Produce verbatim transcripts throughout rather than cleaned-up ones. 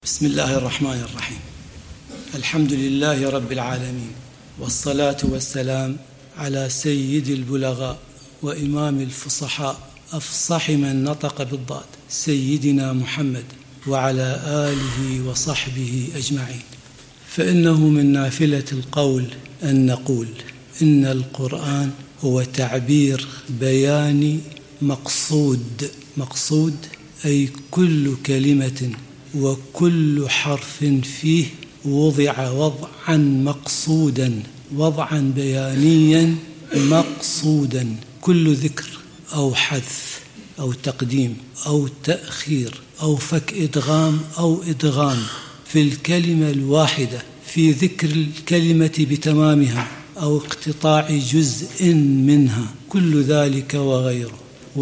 بسم الله الرحمن الرحيم. الحمد لله رب العالمين، والصلاة والسلام على سيد البلغاء وإمام الفصحاء أفصح من نطق بالضاد سيدنا محمد وعلى آله وصحبه أجمعين. فإنه من نافلة القول أن نقول إن القرآن هو تعبير بياني مقصود. مقصود أي كل كلمة وكل حرف فيه وضع وضعا مقصودا، وضعا بيانيا مقصودا. كل ذكر أو حذف أو تقديم أو تأخير أو فك إدغام أو إدغام في الكلمة الواحدة، في ذكر الكلمة بتمامها أو اقتطاع جزء منها، كل ذلك وغيره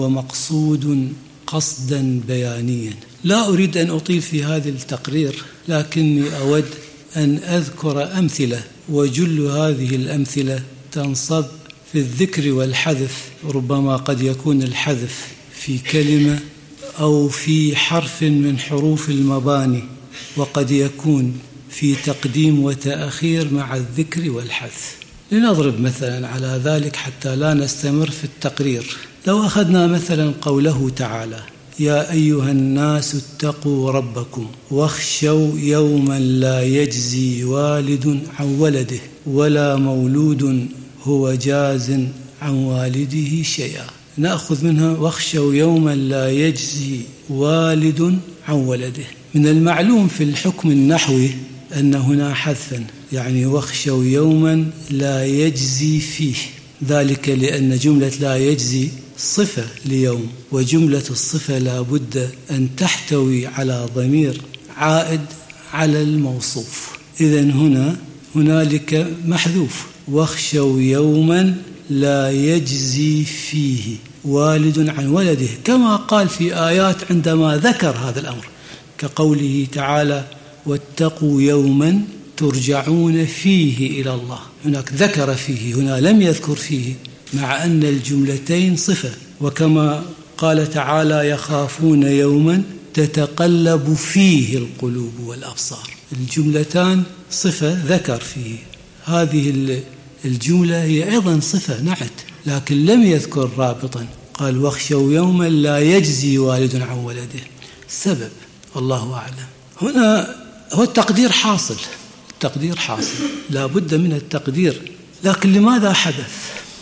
ومقصود قصدا بيانيا. لا أريد أن أطيل في هذا التقرير، لكني أود أن أذكر أمثلة، وجل هذه الأمثلة تنصب في الذكر والحذف. ربما قد يكون الحذف في كلمة أو في حرف من حروف المباني، وقد يكون في تقديم وتأخير مع الذكر والحذف. لنضرب مثلا على ذلك حتى لا نستمر في التقرير. لو أخذنا مثلا قوله تعالى: يا أيها الناس اتقوا ربكم واخشوا يوما لا يجزي والد عن ولده ولا مولود هو جاز عن والده شيئا. نأخذ منها واخشوا يوما لا يجزي والد عن ولده. من المعلوم في الحكم النحوي أن هنا حذفا، يعني واخشوا يوما لا يجزي فيه، ذلك لأن جملة لا يجزي صفة ليوم، وجملة الصفة لا بد أن تحتوي على ضمير عائد على الموصوف. إذن هنا هنالك محذوف: واخشوا يوما لا يجزي فيه والد عن ولده، كما قال في آيات عندما ذكر هذا الأمر، كقوله تعالى: واتقوا يوما ترجعون فيه إلى الله. هناك ذكر فيه، هنا لم يذكر فيه، مع أن الجملتين صفة. وكما قال تعالى: يخافون يوما تتقلب فيه القلوب والأبصار. الجملتان صفة ذكر فيه، هذه الجملة هي أيضا صفة نعت، لكن لم يذكر رابطا، قال: واخشوا يوما لا يجزي والد عن ولده. السبب الله أعلم. هنا هو التقدير حاصل، التقدير حاصل، لا بد من التقدير. لكن لماذا حدث؟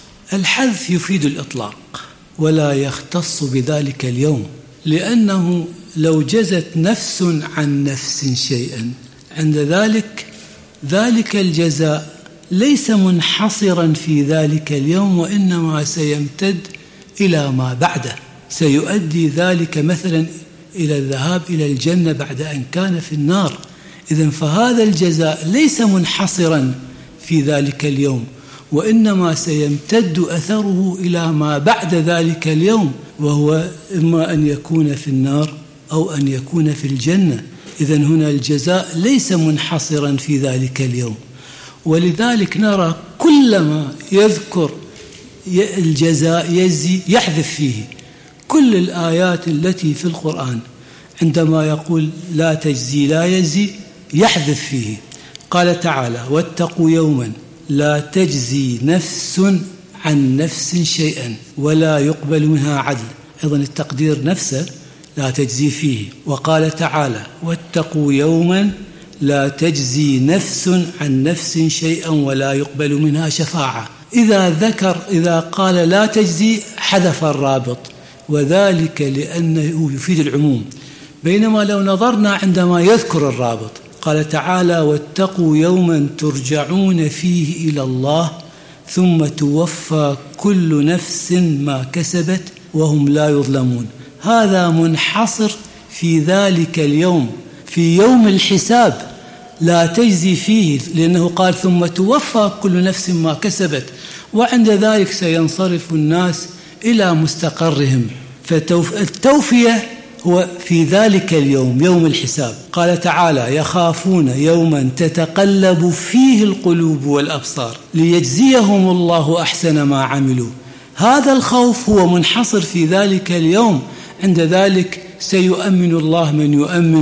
الحذف يفيد الإطلاق ولا يختص بذلك اليوم، لأنه لو جزت نفس عن نفس شيئا عند ذلك ذلك الجزاء ليس منحصرا في ذلك اليوم، وإنما سيمتد إلى ما بعده، سيؤدي ذلك مثلا إلى الذهاب إلى الجنة بعد أن كان في النار. إذن فهذا الجزاء ليس منحصرا في ذلك اليوم، وإنما سيمتد أثره إلى ما بعد ذلك اليوم، وهو إما أن يكون في النار أو أن يكون في الجنة. إذن هنا الجزاء ليس منحصرا في ذلك اليوم، ولذلك نرى كلما يذكر الجزاء يجزي يحذف فيه. كل الآيات التي في القرآن عندما يقول لا تجزي لا يجزي يحذف فيه. قال تعالى: واتقوا يوما لا تجزي نفس عن نفس شيئا ولا يقبل منها عدل. أيضا التقدير نفسه لا تجزي فيه. وقال تعالى: واتقوا يوما لا تجزي نفس عن نفس شيئا ولا يقبل منها شفاعة. إذا ذكر إذا قال لا تجزي حذف الرابط، وذلك لأنه يفيد العموم. بينما لو نظرنا عندما يذكر الرابط قال تعالى: واتقوا يوما ترجعون فيه إلى الله ثم توفى كل نفس ما كسبت وهم لا يظلمون. هذا منحصر في ذلك اليوم، في يوم الحساب لا تجزي فيه، لأنه قال ثم توفى كل نفس ما كسبت، وعند ذلك سينصرف الناس إلى مستقرهم. فالتوفية هو في ذلك اليوم، يوم الحساب. قال تعالى: يخافون يوما تتقلب فيه القلوب والأبصار ليجزيهم الله أحسن ما عملوا. هذا الخوف هو منحصر في ذلك اليوم، عند ذلك سيؤمن الله من يؤمن،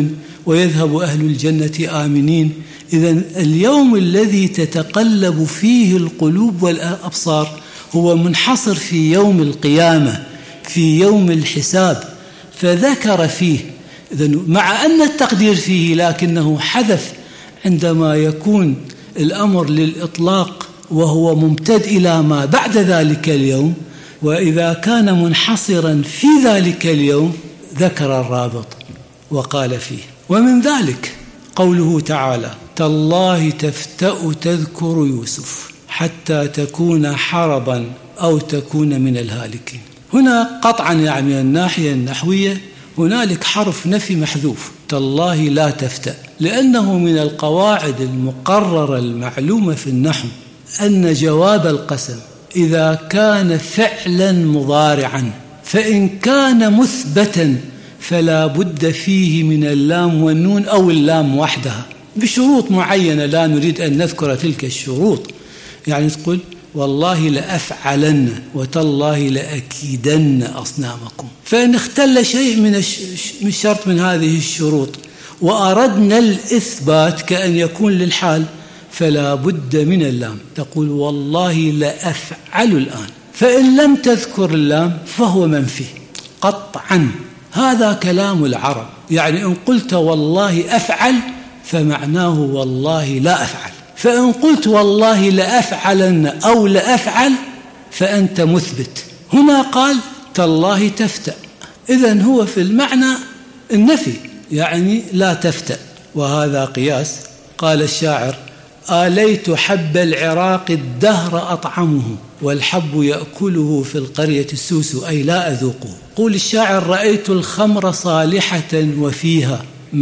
ويذهب أهل الجنة آمنين. إذن اليوم الذي تتقلب فيه القلوب والأبصار هو منحصر في يوم القيامة، في يوم الحساب، فذكر فيه. إذن مع أن التقدير فيه لكنه حذف عندما يكون الأمر للإطلاق وهو ممتد إلى ما بعد ذلك اليوم، وإذا كان منحصرا في ذلك اليوم ذكر الرابط وقال فيه. ومن ذلك قوله تعالى: تالله تفتأ تذكر يوسف حتى تكون حربا أو تكون من الهالكين. هنا قطعا يعني من الناحية النحوية هنالك حرف نفي محذوف، تالله لا تفتأ، لأنه من القواعد المقررة المعلومة في النحو أن جواب القسم إذا كان فعلا مضارعا فإن كان مثبتا فلا بد فيه من اللام والنون أو اللام وحدها بشروط معينة لا نريد أن نذكر تلك الشروط. يعني تقول والله لأفعلن وتالله لأكيدن أصنامكم، فإن اختل شيء من الشرط من هذه الشروط وأردنا الإثبات كأن يكون للحال فلا بد من اللام، تقول والله لأفعل الآن، فإن لم تذكر اللام فهو منفي قطعا. هذا كلام العرب، يعني إن قلت والله أفعل فمعناه والله لا أفعل، فإن قلت والله لأفعلن أو لأفعل فأنت مثبت. هنا قال تالله تفتأ، إذن هو في المعنى النفي، يعني لا تفتأ، وهذا قياس. قال الشاعر: آليت حب العراق الدهر أطعمه والحب يأكله في القرية السوس، أي لا أذوقه. قول الشاعر: رأيت الخمر صالحة وفيها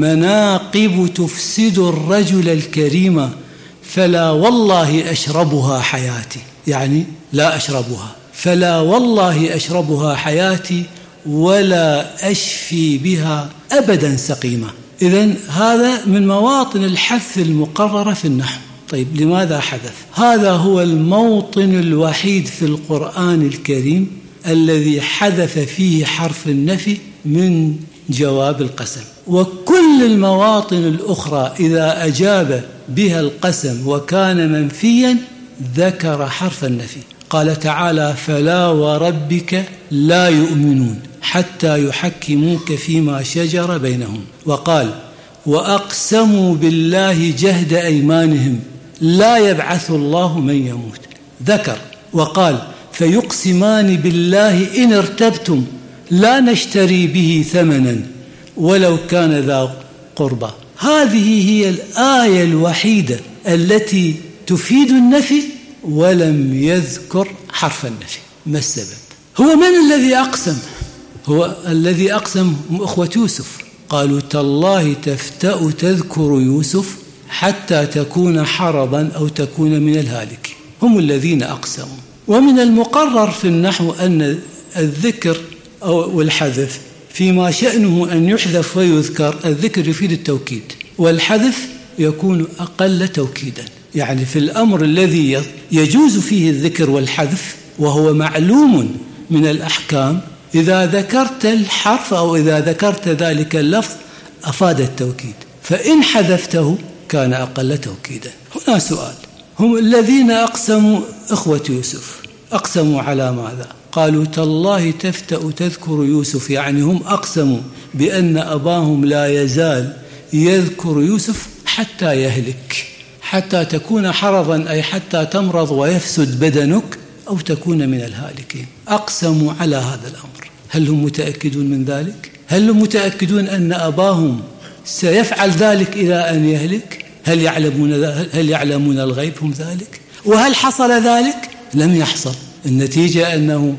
مناقب تفسد الرجل الكريم فلا والله أشربها حياتي، يعني لا أشربها، فلا والله أشربها حياتي ولا أشفي بها أبدا سقيمة. إذن هذا من مواطن الحذف المقررة في النحو. طيب لماذا حذف؟ هذا هو الموطن الوحيد في القرآن الكريم الذي حذف فيه حرف النفي من جواب القسم، وكل المواطن الأخرى إذا أجاب بها القسم وكان منفيا ذكر حرف النفي. قال تعالى: فلا وربك لا يؤمنون حتى يحكموك فيما شجر بينهم. وقال: وأقسموا بالله جهد أيمانهم لا يبعث الله من يموت. ذكر وقال: فيقسمان بالله إن ارتبتم لا نشتري به ثمنا ولو كان ذا قربى. هذه هي الآية الوحيدة التي تفيد النفي ولم يذكر حرف النفي. ما السبب؟ هو من الذي أقسم؟ هو الذي أقسم أخوة يوسف، قالوا: تالله تفتأ تذكر يوسف حتى تكون حربا أو تكون من الهالك. هم الذين أقسموا. ومن المقرر في النحو أن الذكر أو الحذف فيما شأنه أن يحذف ويذكر، الذكر يفيد التوكيد والحذف يكون أقل توكيدا. يعني في الأمر الذي يجوز فيه الذكر والحذف وهو معلوم من الأحكام، إذا ذكرت الحرف أو إذا ذكرت ذلك اللفظ أفاد التوكيد، فإن حذفته كان أقل توكيدا. هنا سؤال: هم الذين أقسموا إخوة يوسف أقسموا على ماذا؟ قالوا: تالله تفتأ تذكر يوسف، يعني هم أقسموا بأن أباهم لا يزال يذكر يوسف حتى يهلك، حتى تكون حرضا، أي حتى تمرض ويفسد بدنك أو تكون من الهالكين. أقسموا على هذا الأمر. هل هم متأكدون من ذلك؟ هل هم متأكدون أن أباهم سيفعل ذلك إلى أن يهلك؟ هل يعلمون هل يعلمون الغيب هم ذلك؟ وهل حصل ذلك؟ لم يحصل. النتيجة أنه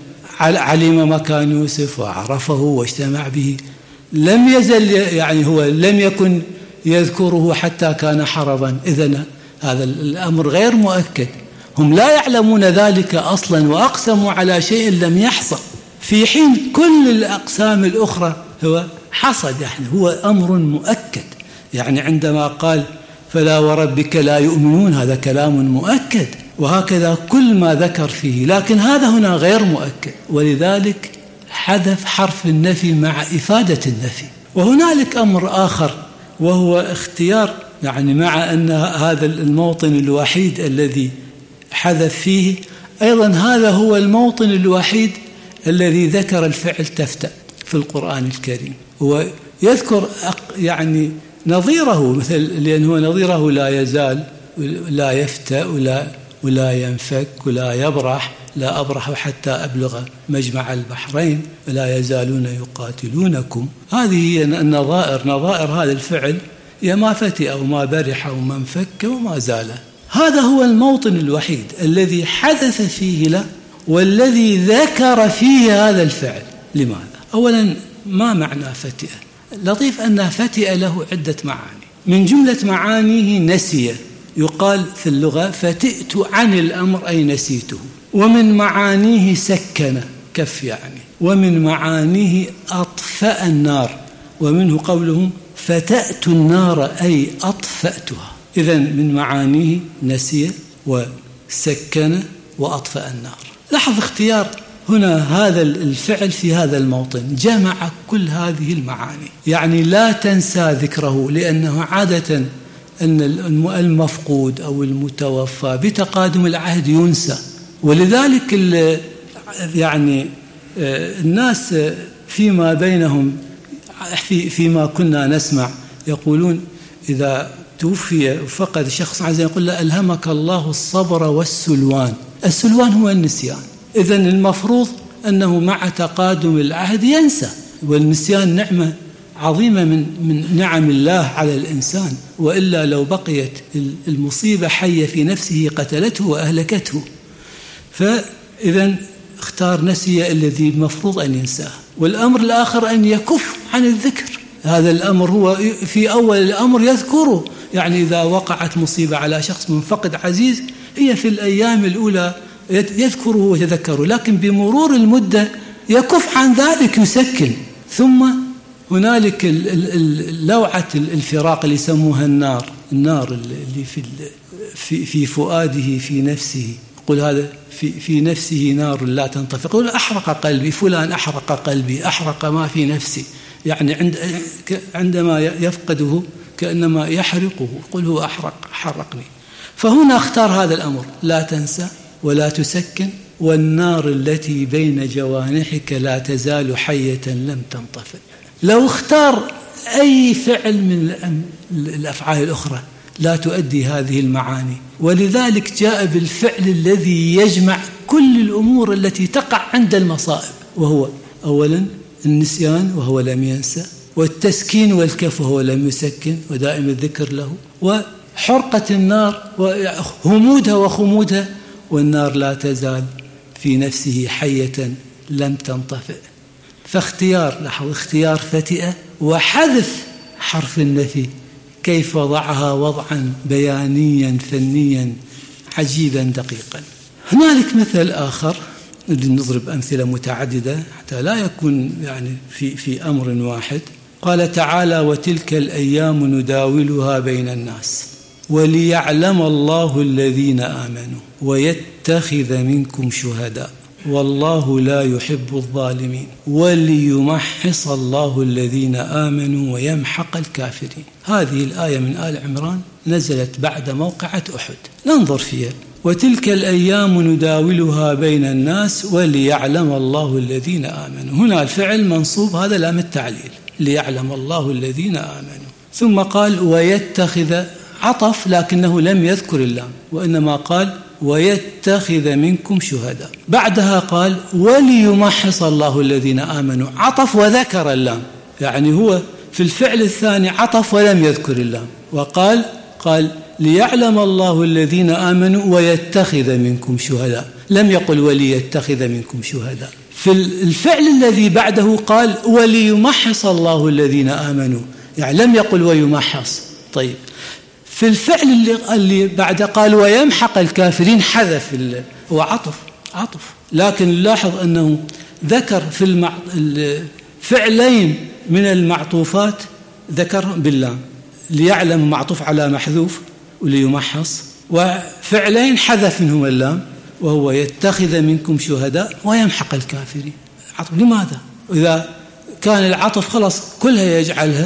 علم مكان يوسف وعرفه واجتمع به، لم يزل يعني هو لم يكن يذكره حتى كان حرضا. إذن هذا الأمر غير مؤكد، هم لا يعلمون ذلك أصلا وأقسموا على شيء لم يحصل، في حين كل الأقسام الأخرى هو حصل، يعني هو أمر مؤكد. يعني عندما قال: فلا وربك لا يؤمنون، هذا كلام مؤكد، وهكذا كل ما ذكر فيه، لكن هذا هنا غير مؤكد، ولذلك حذف حرف النفي مع إفادة النفي. وهنالك أمر آخر وهو اختيار، يعني مع أن هذا الموطن الوحيد الذي حذف فيه، أيضا هذا هو الموطن الوحيد الذي ذكر الفعل تفتأ في القرآن الكريم. ويذكر يعني نظيره، مثل لأنه نظيره لا يزال، لا يفتأ ولا, ولا ينفك ولا يبرح، لا أبرح حتى أبلغ مجمع البحرين ولا يزالون يقاتلونكم. هذه هي النظائر، نظائر هذا الفعل، هي ما فتئ وما برح وما انفك وما زال. هذا هو الموطن الوحيد الذي حدث فيه له والذي ذكر فيه هذا الفعل. لماذا؟ أولا، ما معنى فتئ؟ لطيف أن فتئ له عدة معاني، من جملة معانيه نسي، يقال في اللغة فتئت عن الأمر أي نسيته. ومن معانيه سكن كف يعني، ومن معانيه أطفأ النار، ومنه قولهم فتأت النار أي أطفأتها. إذن من معانيه نسي وسكن وأطفأ النار. لاحظ اختيار هنا هذا الفعل في هذا الموطن جمع كل هذه المعاني، يعني لا تنسى ذكره، لأنه عادة أن المفقود أو المتوفى بتقادم العهد ينسى. ولذلك يعني الناس فيما بينهم في فيما كنا نسمع يقولون إذا توفي فقد شخص عزيز يقول له ألهمك الله الصبر والسلوان. السلوان هو النسيان. إذن المفروض أنه مع تقادم العهد ينسى، والنسيان نعمة عظيمة من من نعم الله على الإنسان، وإلا لو بقيت المصيبة حية في نفسه قتلته وأهلكته. فإذن اختار نسي الذي المفروض أن ينساه. والأمر الآخر أن يكف عن الذكر. هذا الأمر هو في أول الأمر يذكره، يعني إذا وقعت مصيبة على شخص منفقد عزيز هي في الأيام الأولى يذكره ويتذكره، لكن بمرور المدة يكف عن ذلك، يسكن. ثم هنالك لوعة الفراق اللي يسموها النار، النار اللي في في في فؤاده في نفسه، يقول هذا في في نفسه نار لا تنطفئ، يقول أحرق قلبي فلان، أحرق قلبي، أحرق ما في نفسي، يعني عند عندما يفقده كأنما يحرقه، يقول هو أحرق حرقني. فهنا اختار هذا الأمر، لا تنسى ولا تسكن، والنار التي بين جوانحك لا تزال حية لم تنطفئ. لو اختار أي فعل من الأفعال الأخرى لا تؤدي هذه المعاني، ولذلك جاء بالفعل الذي يجمع كل الأمور التي تقع عند المصائب، وهو أولا النسيان وهو لم ينسى، والتسكين والكف وهو لم يسكن ودائم الذكر له، وحرقة النار وهمودها وخمودها، والنار لا تزال في نفسه حية لم تنطفئ. فاختيار، لاحظ اختيار فتئة وحذف حرف النفي، كيف وضعها وضعا بيانيا فنيا عجيبا دقيقا. هنالك مثل آخر، نضرب أمثلة متعددة حتى لا يكون يعني في في أمر واحد. قال تعالى: وتلك الأيام نداولها بين الناس وليعلم الله الذين آمنوا ويتخذ منكم شهداء والله لا يحب الظالمين وليمحص الله الذين آمنوا ويمحق الكافرين. هذه الآية من آل عمران نزلت بعد موقعة أحد. ننظر فيها. وتلك الأيام نداولها بين الناس وليعلم الله الذين آمنوا. هنا الفعل منصوب، هذا لام التعليل، ليعلم الله الذين آمنوا. ثم قال ويتخذ، عطف لكنه لم يذكر اللام، وإنما قال ويتخذ منكم شهداء. بعدها قال وليمحص الله الذين آمنوا، عطف وذكر اللام، يعني هو في الفعل الثاني عطف ولم يذكر اللام، وقال قال ليعلم الله الذين آمنوا ويتخذ منكم شهداء، لم يقل وليتخذ منكم شهداء. في الفعل الذي بعده قال وليمحص الله الذين آمنوا، يعني لم يقل ويمحص. طيب، في الفعل اللي, اللي بعد قال ويمحق الكافرين حذف، هو عطف عطف لكن لاحظ أنه ذكر في المع... الفعلين من المعطوفات ذكر باللام، ليعلم معطوف على محذوف وليمحص، وفعلين حذف منهم اللام، وهو يتخذ منكم شهداء ويمحق الكافرين. عطف لماذا؟ إذا كان العطف خلاص كلها يجعلها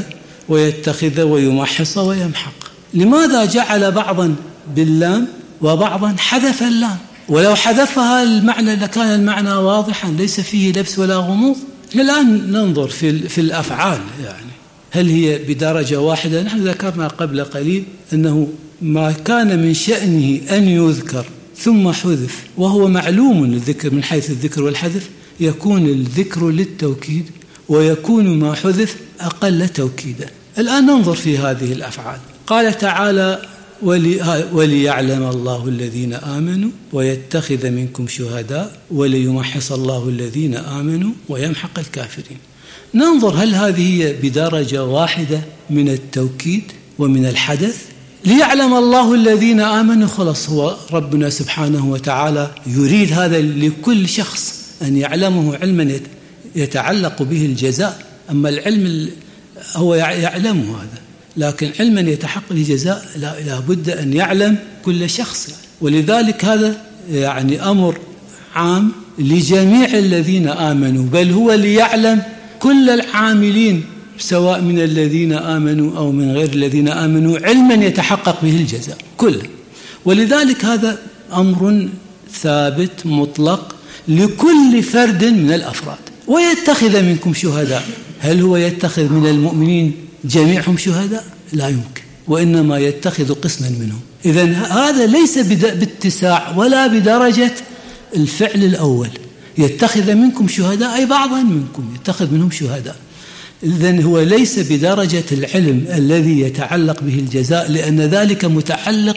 ويتخذ ويمحص ويمحق. لماذا جعل بعضا باللام وبعضا حذف اللام؟ ولو حذفها المعنى لكان المعنى واضحا ليس فيه لبس ولا غموض. الآن ننظر في في الأفعال، يعني هل هي بدرجة واحدة؟ نحن ذكرنا قبل قليل أنه ما كان من شأنه أن يذكر ثم حذف وهو معلوم الذكر من حيث الذكر والحذف، يكون الذكر للتوكيد ويكون ما حذف أقل توكيدا. الآن ننظر في هذه الأفعال. قال تعالى: ولي وليعلم الله الذين آمنوا ويتخذ منكم شهداء وليمحص الله الذين آمنوا ويمحق الكافرين. ننظر هل هذه هي بدرجة واحدة من التوكيد ومن الحدث؟ ليعلم الله الذين آمنوا، خلص هو ربنا سبحانه وتعالى يريد هذا لكل شخص أن يعلمه علما يتعلق به الجزاء. أما العلم هو يعلمه هذا، لكن علما يتحقق الجزاء لا بد أن يعلم كل شخص. ولذلك هذا يعني أمر عام لجميع الذين آمنوا، بل هو ليعلم كل العاملين سواء من الذين آمنوا أو من غير الذين آمنوا علما يتحقق به الجزاء كله. ولذلك هذا أمر ثابت مطلق لكل فرد من الأفراد. ويتخذ منكم شهداء، هل هو يتخذ من المؤمنين جميعهم شهداء؟ لا يمكن، وإنما يتخذ قسما منهم. إذن هذا ليس باتساع ولا بدرجة الفعل الأول. يتخذ منكم شهداء أي بعضا منكم يتخذ منهم شهداء. إذن هو ليس بدرجة العلم الذي يتعلق به الجزاء، لأن ذلك متعلق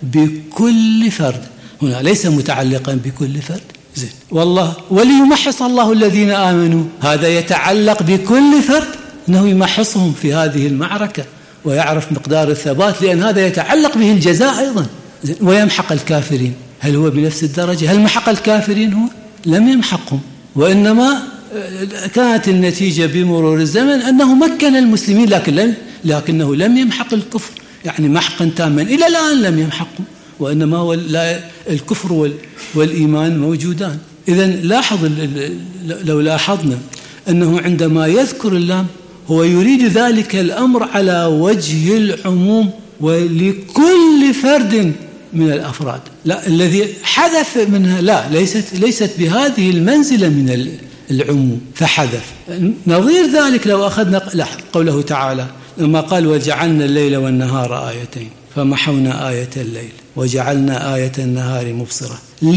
بكل فرد، هنا ليس متعلقا بكل فرد. زين. والله وليمحص الله الذين آمنوا، هذا يتعلق بكل فرد أنه يمحصهم في هذه المعركة ويعرف مقدار الثبات، لأن هذا يتعلق به الجزاء أيضا. زين. ويمحق الكافرين، هل هو بنفس الدرجة؟ هل محق الكافرين؟ هو لم يمحقهم، وإنما كانت النتيجة بمرور الزمن أنه مكن المسلمين، لكن لم لكنه لم يمحق الكفر يعني محقا تاما. إلى الآن لم يمحقوا، وإنما هو الكفر والإيمان موجودان. إذن لاحظ لو لاحظنا أنه عندما يذكر اللام هو يريد ذلك الأمر على وجه العموم ولكل فرد من الأفراد. لا، الذي حذف منها لا ليست ليست بهذه المنزلة من العموم فحذف. نظير ذلك لو أخذنا لاحظ قوله تعالى لما قال: وجعلنا الليل والنهار آيتين فمحونا آية الليل وجعلنا آية النهار مبصرة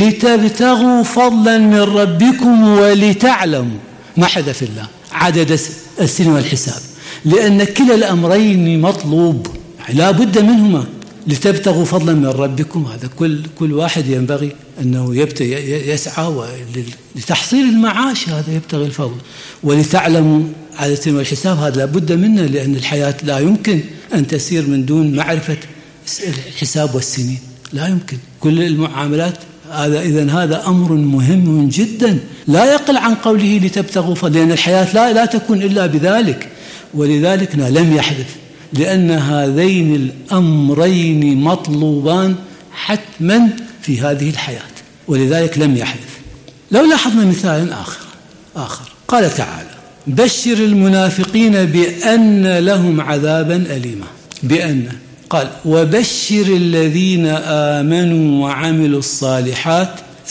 لتبتغوا فضلا من ربكم ولتعلموا. ما حذف الله عدد السنين والحساب، لأن كلا الأمرين مطلوب، لا بد منهما. لتبتغوا فضلا من ربكم، هذا كل كل واحد ينبغي أنه يبتغي يسعى لتحصيل المعاش، هذا يبتغي الفضل. ولتعلموا عدد السنين والحساب، هذا لا بد منه، لأن الحياة لا يمكن أن تسير من دون معرفة الحساب والسنين، لا يمكن. كل المعاملات هذا. إذن هذا أمر مهم جدا لا يقل عن قوله لتبتغوا فضلا، لأن الحياة لا لا تكون إلا بذلك. ولذلك لم يحدث، لأن هذين الأمرين مطلوبان حتما في هذه الحياة، ولذلك لم يحدث. لو لاحظنا مثال آخر آخر قال تعالى: بشر المنافقين بأن لهم عذابا أليما. بأن قال: وبشر الذين آمنوا وعملوا الصالحات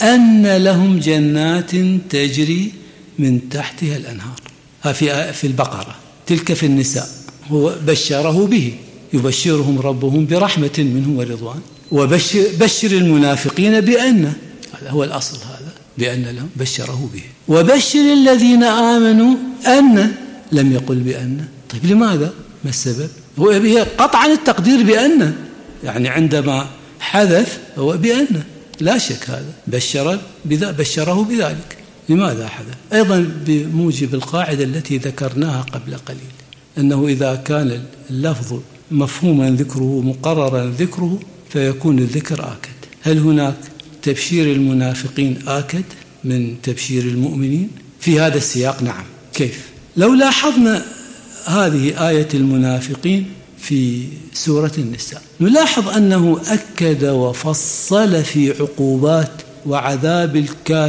أن لهم جنات تجري من تحتها الأنهار. في في البقرة، تلك في النساء. هو بشره به، يبشرهم ربهم برحمة منه ورضوان. وبشر بشر المنافقين بأن، هذا هو الأصل، هذا بأن لهم بشره به. وبشر الذين آمنوا أن، لم يقل بأن. طيب لماذا؟ ما السبب؟ هو قطعا التقدير بأن، يعني عندما حذف هو بأن لا شك، هذا بشر بشره بذلك. لماذا حذف؟ أيضا بموجب القاعدة التي ذكرناها قبل قليل، أنه إذا كان اللفظ مفهوما ذكره مقررا ذكره فيكون الذكر آكد. هل هناك تبشير المنافقين آكد من تبشير المؤمنين في هذا السياق؟ نعم. كيف؟ لو لاحظنا هذه آية المنافقين في سورة النساء نلاحظ أنه أكد وفصل في عقوبات وعذاب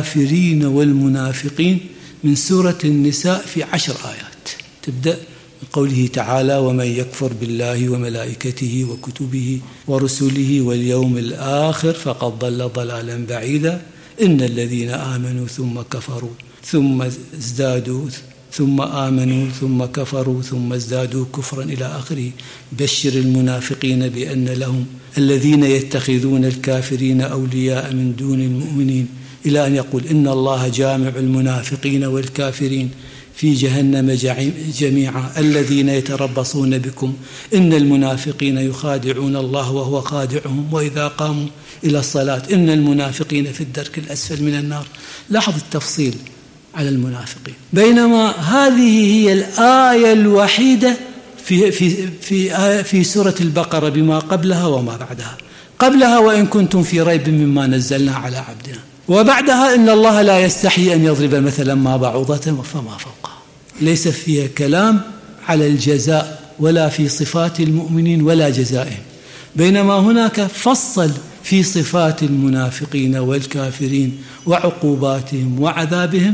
الكافرين والمنافقين من سورة النساء في عشر آيات، تبدأ من قوله تعالى: ومن يكفر بالله وملائكته وكتبه ورسله واليوم الآخر فقد ضل ضلالا بعيدا. إن الذين آمنوا ثم كفروا ثم ازدادوا ثم آمنوا ثم كفروا ثم ازدادوا كفرا إلى آخره. بشر المنافقين بأن لهم الذين يتخذون الكافرين أولياء من دون المؤمنين، إلى أن يقول: إن الله جامع المنافقين والكافرين في جهنم جميعا الذين يتربصون بكم إن المنافقين يخادعون الله وهو خادعهم وإذا قاموا إلى الصلاة إن المنافقين في الدرك الأسفل من النار. لاحظ التفصيل على المنافقين، بينما هذه هي الآية الوحيدة في في في في سورة البقرة بما قبلها وما بعدها. قبلها: وإن كنتم في ريب مما نزلنا على عبدنا، وبعدها: إن الله لا يستحي أن يضرب مثلا ما بعوضة فما فوقها. ليس فيها كلام على الجزاء ولا في صفات المؤمنين ولا جزائهم، بينما هناك فصل في صفات المنافقين والكافرين وعقوباتهم وعذابهم،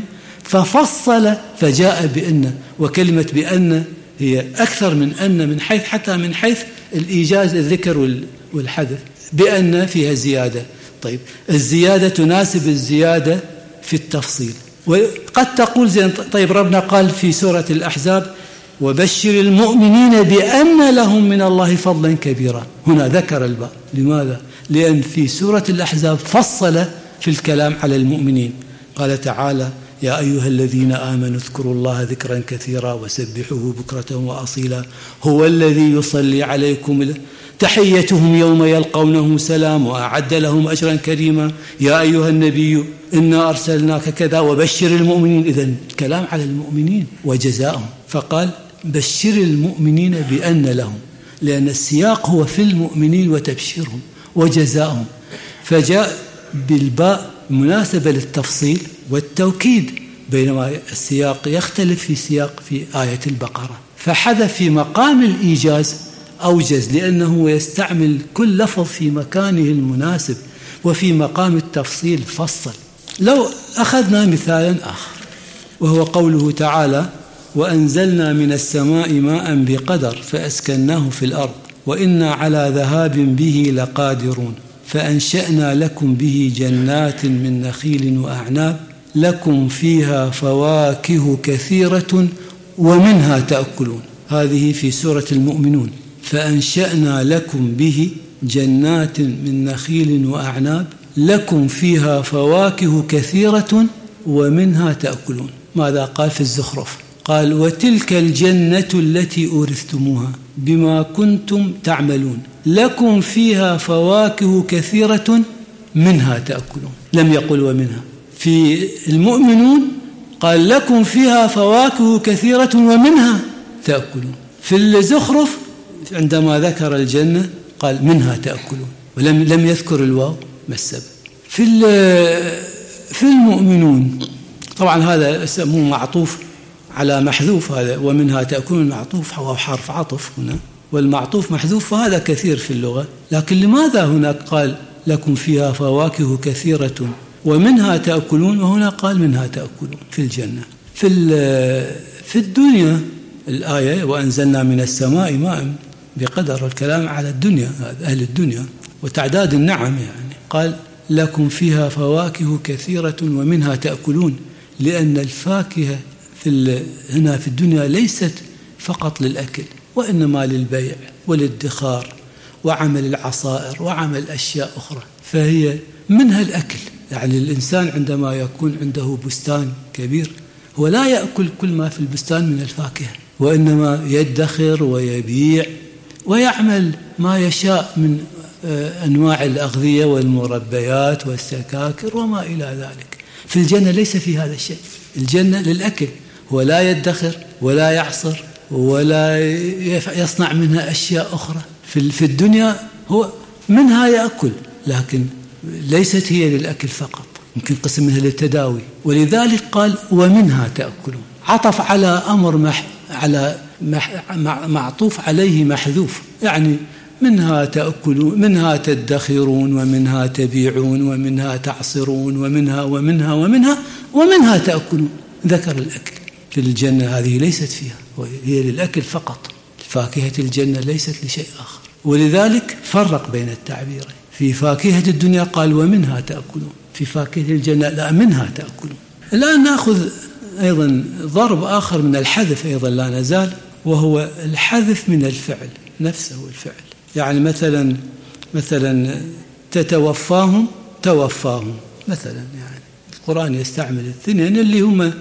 ففصل فجاء بأن، وكلمة بأن هي أكثر من أن، من حيث حتى من حيث الإيجاز الذكر والحذف، بأن فيها زيادة. طيب الزيادة تناسب الزيادة في التفصيل. وقد تقول زين، طيب ربنا قال في سورة الأحزاب: وبشر المؤمنين بأن لهم من الله فضلا كبيرا. هنا ذكر الباء، لماذا؟ لأن في سورة الأحزاب فصل في الكلام على المؤمنين. قال تعالى: يا أيها الذين آمنوا اذكروا الله ذكرا كثيرا وسبحوه بكرة وأصيلا هو الذي يصلي عليكم تحيتهم يوم يلقونه سلام وأعد لهم أجرا كريما. يا أيها النبي إنا أرسلناك كذا وبشر المؤمنين. إذن الكلام على المؤمنين وجزاؤهم، فقال: بشر المؤمنين بأن لهم، لأن السياق هو في المؤمنين وتبشيرهم وجزاؤهم، فجاء بالباء مناسبة للتفصيل والتوكيد، بينما السياق يختلف في سياق في آية البقرة، فحذف في مقام الإيجاز أوجز، لأنه يستعمل كل لفظ في مكانه المناسب، وفي مقام التفصيل فصل. لو أخذنا مثالا آخر وهو قوله تعالى: وأنزلنا من السماء ماء بقدر فأسكناه في الأرض وإنا على ذهاب به لقادرون فأنشأنا لكم به جنات من نخيل وأعناب لكم فيها فواكه كثيرة ومنها تأكلون. هذه في سورة المؤمنون. فأنشأنا لكم به جنات من نخيل وأعناب لكم فيها فواكه كثيرة ومنها تأكلون. ماذا قال في الزخرف؟ قال: وتلك الجنة التي أورثتموها بما كنتم تعملون لكم فيها فواكه كثيرة منها تأكلون. لم يقل ومنها. في المؤمنون قال: لكم فيها فواكه كثيرة ومنها تأكلون. في الزخرف عندما ذكر الجنة قال: منها تأكلون، ولم لم يذكر الواو ما السبب. في في المؤمنون طبعا هذا اسمه معطوف على محذوف، هذا ومنها تأكلون معطوف أو حرف عطف هنا، والمعطوف محذوف، فهذا كثير في اللغة. لكن لماذا هناك قال لكم فيها فواكه كثيرة ومنها تأكلون، وهنا قال منها تأكلون في الجنة؟ في في الدنيا الآية: وأنزلنا من السماء ماء بقدر، الكلام على الدنيا، أهل الدنيا وتعداد النعم، يعني قال لكم فيها فواكه كثيرة ومنها تأكلون، لأن الفاكهة في هنا في الدنيا ليست فقط للأكل، وإنما للبيع والادخار وعمل العصائر وعمل أشياء أخرى، فهي منها الأكل. يعني الإنسان عندما يكون عنده بستان كبير هو لا يأكل كل ما في البستان من الفاكهة، وإنما يدخر ويبيع ويعمل ما يشاء من أنواع الأغذية والمربيات والسكاكر وما إلى ذلك. في الجنة ليس في هذا الشيء، الجنة للأكل، هو لا يدخر ولا يعصر ولا يصنع منها أشياء أخرى. في الدنيا هو منها يأكل، لكن ليست هي للأكل فقط، يمكن قسم منها للتداوي، ولذلك قال ومنها تأكلون، عطف على أمر مح على مح معطوف عليه محذوف، يعني منها تأكلون، منها تدخرون، ومنها تبيعون، ومنها تعصرون، ومنها ومنها ومنها ومنها تأكلون. ذكر الأكل في الجنة، هذه ليست فيها. وهي للأكل فقط. فاكهة الجنة ليست لشيء آخر، ولذلك فرق بين التعبيرين. في فاكهة الدنيا قال ومنها تأكلون، في فاكهة الجنة لا منها تأكلون. الآن نأخذ أيضا ضرب آخر من الحذف أيضا لا نزال، وهو الحذف من الفعل نفسه الفعل. يعني مثلا مثلا تتوفاهم توفاهم مثلا، يعني القرآن يستعمل الاثنين اللي هم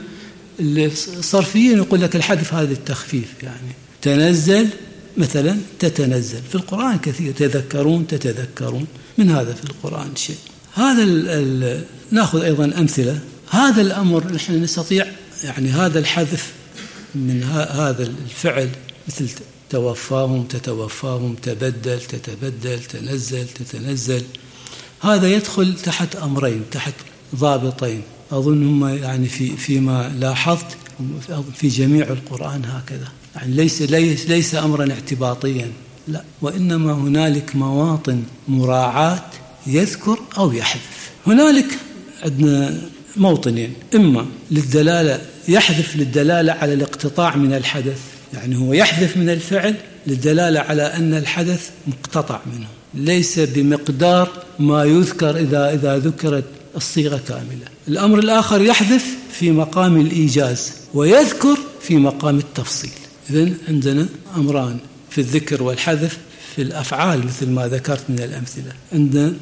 الصرفيين يقول لك الحذف هذا التخفيف، يعني تنزل مثلا تتنزل في القرآن كثير، تذكرون تتذكرون، من هذا في القرآن شيء. هذا ال ال نأخذ أيضا أمثلة. هذا الأمر نحن نستطيع يعني هذا الحذف من هذا الفعل مثل توفاهم تتوفاهم، تبدل تتبدل، تنزل تتنزل، هذا يدخل تحت أمرين تحت ضابطين أظن هم يعني في فيما لاحظت في جميع القرآن هكذا، يعني ليس ليس ليس أمرا اعتباطيا، لا، وإنما هنالك مواطن مراعاة يذكر أو يحذف. هنالك عندنا موطنين، إما للدلالة يحذف للدلالة على الاقتطاع من الحدث، يعني هو يحذف من الفعل للدلالة على أن الحدث مقتطع منه ليس بمقدار ما يذكر إذا إذا ذكرت الصيغة كاملة. الأمر الآخر يحذف في مقام الإيجاز ويذكر في مقام التفصيل. إذن عندنا أمران في الذكر والحذف في الأفعال مثل ما ذكرت من الأمثلة. عندنا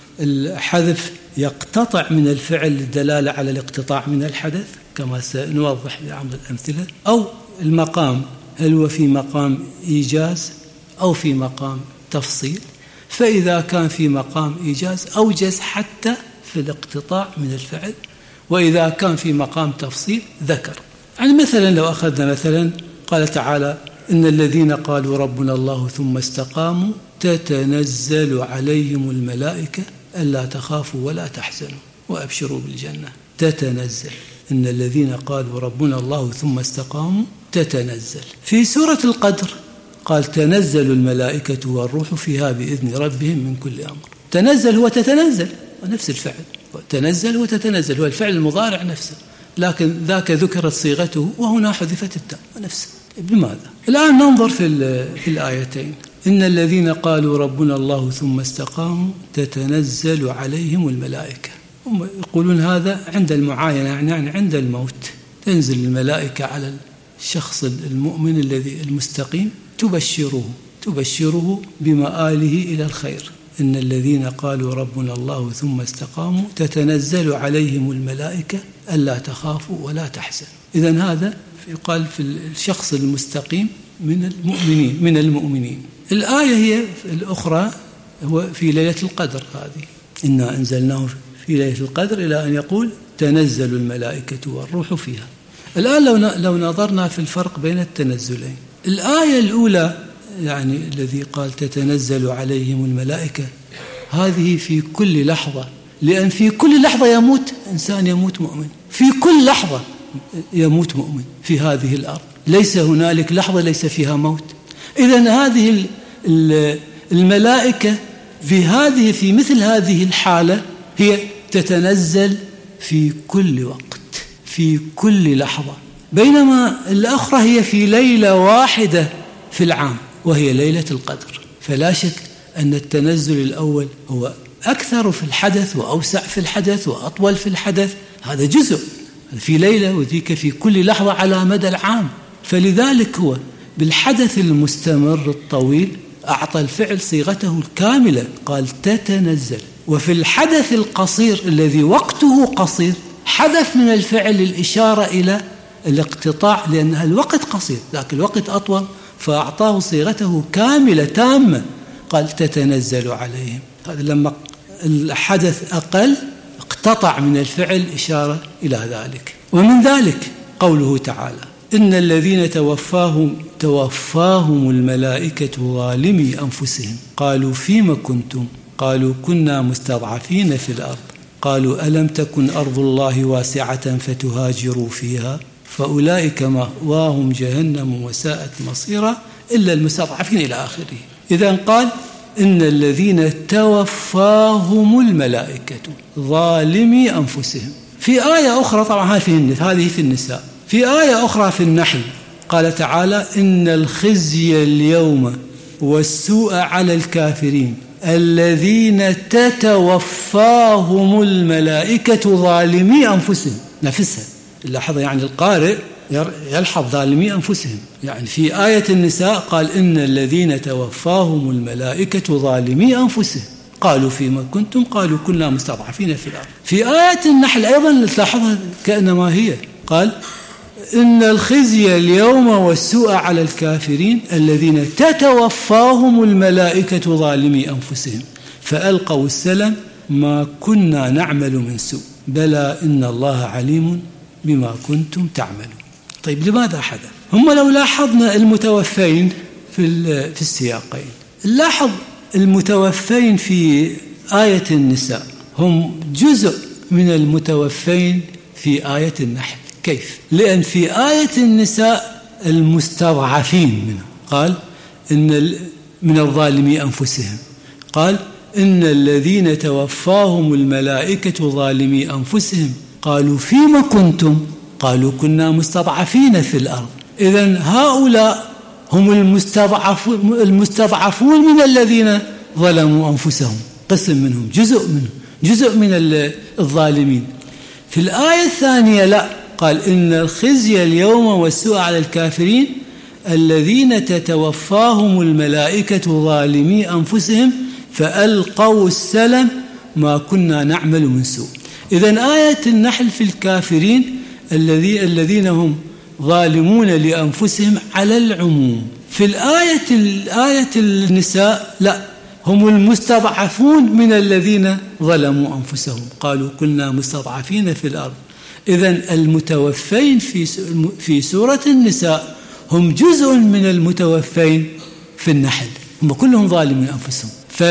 الحذف يقتطع من الفعل للدلالة على الاقتطاع من الحدث كما سنوضح بعض الأمثلة، أو المقام هل هو في مقام إيجاز أو في مقام تفصيل، فإذا كان في مقام إيجاز أوجز حتى في الاقتطاع من الفعل، وإذا كان في مقام تفصيل ذكر. يعني مثلا لو أخذنا مثلا قال تعالى إن الذين قالوا ربنا الله ثم استقاموا تتنزل عليهم الملائكة ألا تخافوا ولا تحزنوا وأبشروا بالجنة. تتنزل، إن الذين قالوا ربنا الله ثم استقاموا تتنزل. في سورة القدر قال تنزل الملائكة والروح فيها بإذن ربهم من كل أمر. تنزل هو تتنزل ونفس الفعل، تنزل وتتنزل هو الفعل المضارع نفسه، لكن ذاك ذكرت صيغته وهنا حذفت التاء نفسه. بماذا؟ الآن ننظر في في الآيتين. إن الذين قالوا ربنا الله ثم استقاموا تتنزل عليهم الملائكة، هم يقولون هذا عند المعاينة، يعني عند الموت تنزل الملائكة على الشخص المؤمن الذي المستقيم تبشره تبشره بمآله إلى الخير. إن الذين قالوا ربنا الله ثم استقاموا تتنزل عليهم الملائكة ألا تخافوا ولا تحزنوا. إذن هذا يقال في الشخص المستقيم من المؤمنين من المؤمنين. الآية هي الأخرى هو في ليلة القدر، هذه إنا أنزلناه في ليلة القدر إلى أن يقول تنزل الملائكة والروح فيها. الآن لو لو نظرنا في الفرق بين التنزلين، الآية الأولى يعني الذي قال تتنزل عليهم الملائكة هذه في كل لحظة، لأن في كل لحظة يموت إنسان، يموت مؤمن في كل لحظة، يموت مؤمن في هذه الأرض، ليس هنالك لحظة ليس فيها موت. إذن هذه الملائكة في هذه في مثل هذه الحالة هي تتنزل في كل وقت في كل لحظة، بينما الأخرى هي في ليلة واحدة في العام وهي ليلة القدر. فلا شك أن التنزل الأول هو أكثر في الحدث وأوسع في الحدث وأطول في الحدث، هذا جزء في ليلة وذيك في كل لحظة على مدى العام. فلذلك هو بالحدث المستمر الطويل أعطى الفعل صيغته الكاملة قال تتنزل، وفي الحدث القصير الذي وقته قصير حذف من الفعل الإشارة إلى الاقتطاع لأن الوقت قصير، لكن الوقت أطول فأعطاه صيغته كاملة تامة قال تتنزل عليهم. هذا لما الحدث أقل اقتطع من الفعل إشارة إلى ذلك. ومن ذلك قوله تعالى إن الذين توفاهم توفاهم الملائكة ظالمي أنفسهم قالوا فيما كنتم قالوا كنا مستضعفين في الأرض قالوا ألم تكن أرض الله واسعة فتهاجروا فيها فأولئك مأواهم جهنم وساءت مصيرا إلا المستضعفين إلى آخره. إذن قال إن الذين توفاهم الملائكة ظالمي أنفسهم. في آية أخرى طبعا هذه في النساء، في آية أخرى في النحل قال تعالى إن الخزي اليوم والسوء على الكافرين الذين تتوفاهم الملائكة ظالمي أنفسهم. نفسها لاحظ، يعني القارئ يلحظ ظالمي أنفسهم. يعني في آية النساء قال إن الذين توفاهم الملائكة ظالمي أنفسهم قالوا فيما كنتم قالوا كنا مستضعفين في الأرض. في آية النحل أيضا تلاحظها كأنما هي قال إن الخزي اليوم والسوء على الكافرين الذين تتوفاهم الملائكة ظالمي أنفسهم فألقوا السلم ما كنا نعمل من سوء بلى إن الله عليم بما كنتم تعملون. طيب لماذا حدث؟ هم لو لاحظنا المتوفين في في السياقين، لاحظ المتوفين في آية النساء هم جزء من المتوفين في آية النحل. كيف؟ لأن في آية النساء المستضعفين منهم قال إن من الظالمي أنفسهم قال إن الذين توفاهم الملائكة ظالمي أنفسهم قالوا فيما كنتم قالوا كنا مستضعفين في الأرض. إذن هؤلاء هم المستضعفون المستضعفون من الذين ظلموا أنفسهم، قسم منهم، جزء منهم، جزء من الظالمين. في الآية الثانية لا، قال إن الخزي اليوم والسوء على الكافرين الذين تتوفاهم الملائكة ظالمي أنفسهم فألقوا السلم ما كنا نعمل من سوء. إذن آية النحل في الكافرين الذي الذين هم ظالمون لأنفسهم على العموم. في الآية الآية النساء لا، هم المستضعفون من الذين ظلموا أنفسهم قالوا كنا مستضعفين في الأرض. إذن المتوفين في في سورة النساء هم جزء من المتوفين في النحل، هم كلهم ظالمون أنفسهم.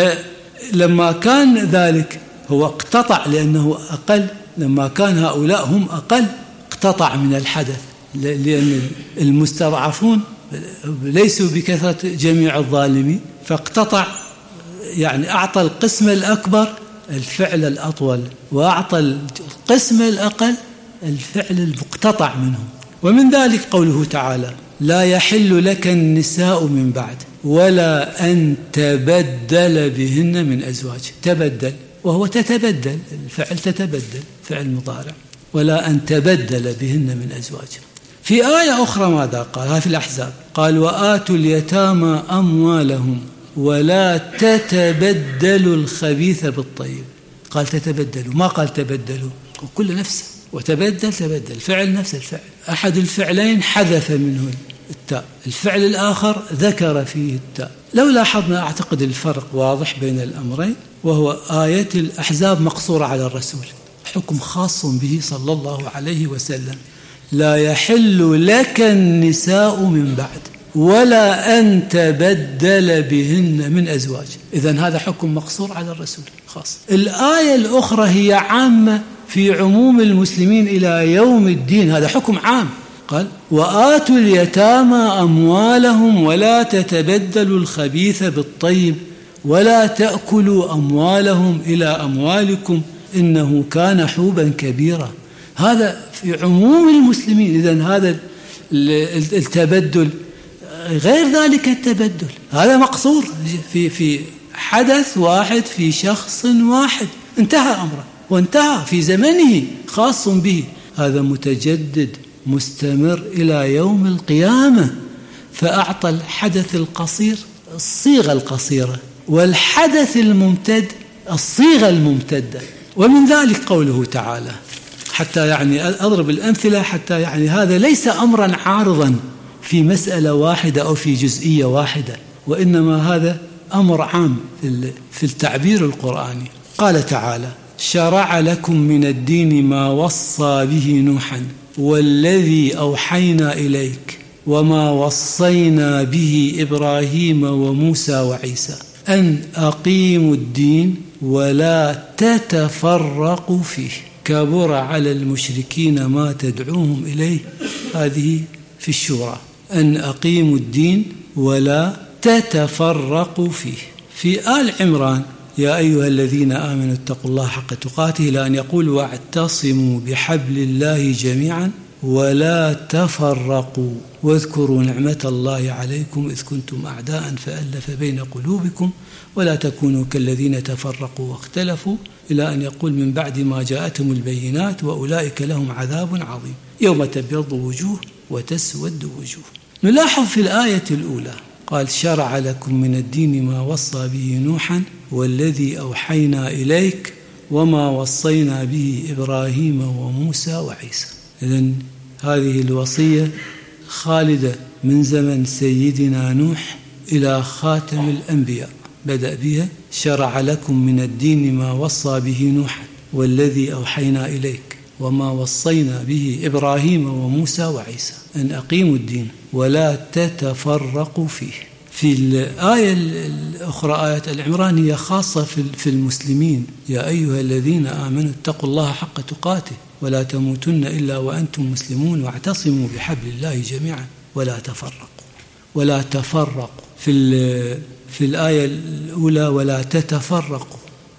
فلما كان ذلك هو اقتطع، لأنه أقل، لما كان هؤلاء هم أقل اقتطع من الحدث، لأن المستضعفون ليسوا بكثرة جميع الظالمين، فاقتطع، يعني أعطى القسم الأكبر الفعل الأطول وأعطى القسم الأقل الفعل المقتطع منهم. ومن ذلك قوله تعالى لا يحل لك النساء من بعد ولا أن تبدل بهن من أزواج. تبدل وهو تتبدل، الفعل تتبدل فعل مضارع، ولا أن تبدل بهن من أزواج. في آية أخرى ماذا قال؟ ها في الأحزاب قال وآتوا اليتامى أموالهم ولا تتبدلوا الخبيث بالطيب. قال تتبدلوا، ما قال تبدلوا، وكل نفسه وتبدل تبدل، فعل نفس الفعل، أحد الفعلين حذف منه التاء، الفعل الآخر ذكر فيه التاء. لو لاحظنا أعتقد الفرق واضح بين الأمرين، وهو آية الأحزاب مقصورة على الرسول، حكم خاص به صلى الله عليه وسلم. لا يحل لك النساء من بعد ولا أن تبدل بهن من أزواج. إذن هذا حكم مقصور على الرسول خاص. الآية الأخرى هي عامة في عموم المسلمين إلى يوم الدين، هذا حكم عام. قال وآتوا اليتامى أموالهم ولا تتبدلوا الخبيث بالطيب ولا تأكلوا أموالهم إلى أموالكم إنه كان حوبا كبيرا. هذا في عموم المسلمين. إذن هذا التبدل غير ذلك التبدل، هذا مقصور في في حدث واحد في شخص واحد، انتهى أمره وانتهى في زمنه خاص به. هذا متجدد مستمر إلى يوم القيامة. فأعطى الحدث القصير الصيغة القصيرة والحدث الممتد الصيغة الممتدة. ومن ذلك قوله تعالى، حتى يعني أضرب الأمثلة، حتى يعني هذا ليس أمرا عارضا في مسألة واحدة أو في جزئية واحدة، وإنما هذا أمر عام في التعبير القرآني. قال تعالى شرع لكم من الدين ما وصى به نوحا والذي أوحينا إليك وما وصينا به إبراهيم وموسى وعيسى أن أقيموا الدين ولا تتفرقوا فيه كبر على المشركين ما تدعوهم إليه. هذه في الشورى، أن أقيموا الدين ولا تتفرقوا فيه. في آل عمران يا أيها الذين آمنوا اتقوا الله حق تقاته لأن يقول واعتصموا بحبل الله جميعا ولا تفرقوا واذكروا نعمة الله عليكم إذ كنتم أعداء فألف بين قلوبكم ولا تكونوا كالذين تفرقوا واختلفوا إلى أن يقول من بعد ما جاءتهم البينات وأولئك لهم عذاب عظيم يوم تبيض وجوه وتسود وجوه. نلاحظ في الآية الأولى قال شرع لكم من الدين ما وصى به نوحا والذي أوحينا إليك وما وصينا به إبراهيم وموسى وعيسى. إذن هذه الوصية خالدة من زمن سيدنا نوح إلى خاتم الأنبياء، بدأ بها شرع لكم من الدين ما وصى به نوحا والذي أوحينا إليك وما وصينا به إبراهيم وموسى وعيسى أن أقيموا الدين ولا تتفرقوا فيه. في الآية الأخرى آية العمران هي خاصة في المسلمين يا أيها الذين آمنوا اتقوا الله حق تقاته ولا تموتن إلا وأنتم مسلمون واعتصموا بحبل الله جميعا ولا تفرقوا ولا تفرقوا. في في الآية الأولى ولا تتفرقوا.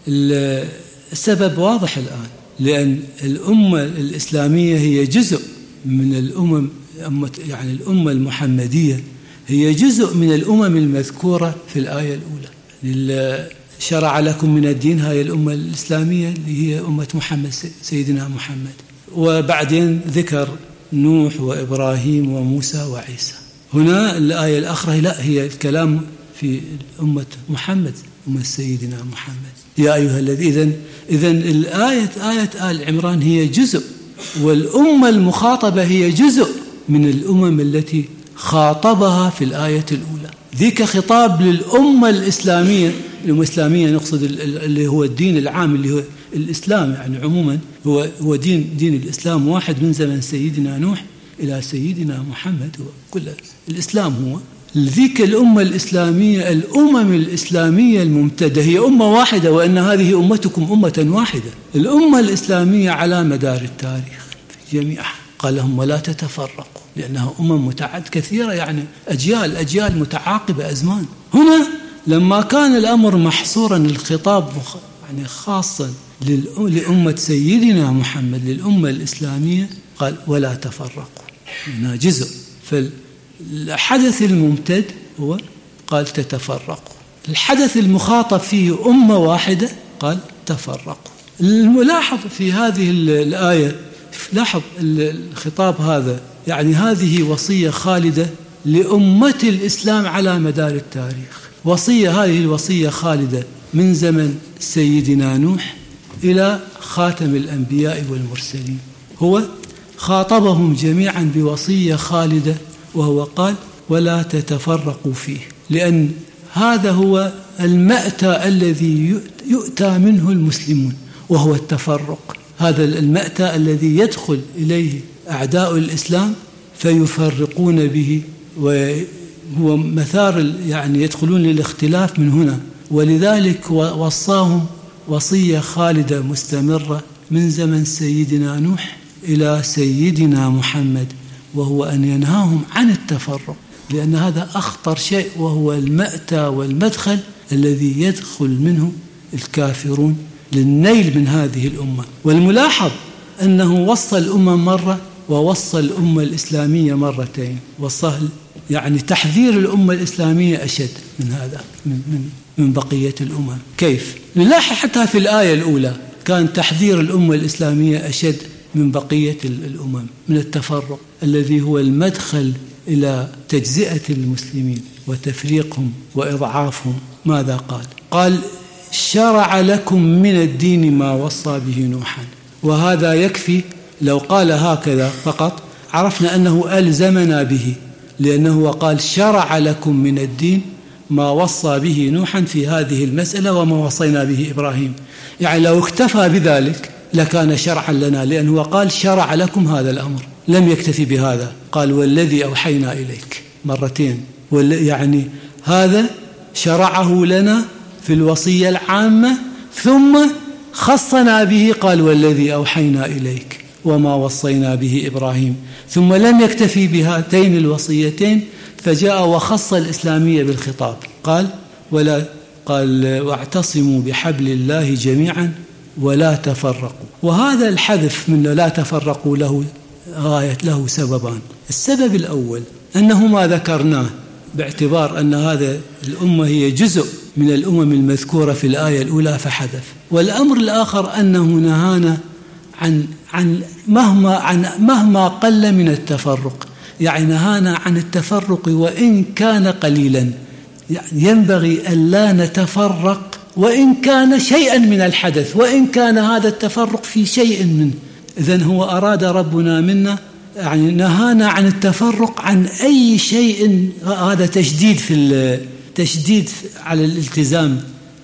السبب واضح الآن، لأن الأمة الإسلامية هي جزء من الأمم، يعني الأمة المحمدية هي جزء من الأمم المذكورة في الآية الأولى. شرع لكم من الدين هاي الأمة الإسلامية اللي هي أمة محمد سيدنا محمد، وبعدين ذكر نوح وإبراهيم وموسى وعيسى. هنا الآية الأخرى لا، هي الكلام في أمة محمد أمة سيدنا محمد يا أيها الذين. إذن إذن الآية آية آل عمران هي جزء، والأمة المخاطبة هي جزء من الأمم التي خاطبها في الآية الأولى. ذيك خطاب للأمة الإسلامية، الأمة الإسلامية نقصد اللي هو الدين العام اللي هو الإسلام، يعني عموما هو هو دين دين الإسلام واحد من زمن سيدنا نوح إلى سيدنا محمد، هو كل الإسلام هو ذيك الأمة الإسلامية. الأمم الإسلامية الممتدة هي أمة واحدة، وأن هذه أمتكم أمة واحدة. الأمة الإسلامية على مدار التاريخ جميعا قال لهم ولا تتفرقوا، لأنها أمم متعد كثيرة، يعني أجيال أجيال متعاقبة أزمان. هنا لما كان الأمر محصورا الخطاب يعني خاصا لأمة سيدنا محمد للأمة الإسلامية قال ولا تفرقوا، إنها جزء. فالحدث الممتد هو قال تتفرقوا. الحدث المخاطب فيه أمة واحدة قال تفرقوا. الملاحظ في هذه الآية، لاحظ الخطاب هذا، يعني هذه وصية خالدة لأمة الإسلام على مدار التاريخ. وصية، هذه الوصية خالدة من زمن سيدنا نوح إلى خاتم الأنبياء والمرسلين. هو خاطبهم جميعا بوصية خالدة، وهو قال ولا تتفرقوا فيه، لأن هذا هو المأتى الذي يؤتى منه المسلمون، وهو التفرق. هذا المأتى الذي يدخل إليه أعداء الإسلام فيفرقون به، وهو مثار يعني يدخلون للاختلاف من هنا. ولذلك وصاهم وصية خالدة مستمرة من زمن سيدنا نوح إلى سيدنا محمد، وهو أن ينهاهم عن التفرق، لأن هذا أخطر شيء، وهو المأتى والمدخل الذي يدخل منه الكافرون للنيل من هذه الأمة. والملاحظ أنه وصى الأمة مرة ووصى الأمة الإسلامية مرتين. وصاه يعني تحذير الأمة الإسلامية أشد من هذا من, من, من بقية الأمم. كيف؟ نلاحظ حتى في الآية الأولى كان تحذير الأمة الإسلامية أشد من بقية الأمم من التفرق الذي هو المدخل إلى تجزئة المسلمين وتفريقهم وإضعافهم. ماذا قال؟ قال شرع لكم من الدين ما وصى به نوحا. وهذا يكفي، لو قال هكذا فقط عرفنا أنه ألزمنا به، لأنه قال شرع لكم من الدين ما وصى به نوحا في هذه المسألة وما وصينا به إبراهيم. يعني لو اكتفى بذلك لكان شرعا لنا، لأنه قال شرع لكم هذا الأمر، لم يكتفي بهذا، قال والذي أوحينا إليك مرتين. يعني هذا شرعه لنا في الوصية العامة، ثم خصنا به قال والذي أوحينا إليك وما وصينا به إبراهيم. ثم لم يكتفي بهاتين الوصيتين فجاء وخص الإسلامية بالخطاب، قال ولا قال واعتصموا بحبل الله جميعا ولا تفرقوا. وهذا الحذف من لا تفرقوا له غاية له سببان. السبب الأول أنه ما ذكرناه باعتبار أن هذا الأمة هي جزء من الأمم المذكورة في الآية الأولى فحذف. والأمر الآخر أنه نهانا عن عن مهما عن مهما قل من التفرق، يعني نهانا عن التفرق وإن كان قليلا، يعني ينبغي ألا نتفرق وإن كان شيئا من الحدث، وإن كان هذا التفرق في شيء منه. إذن هو أراد ربنا منا، يعني نهانا عن التفرق عن أي شيء. هذا تشديد في التشديد على الالتزام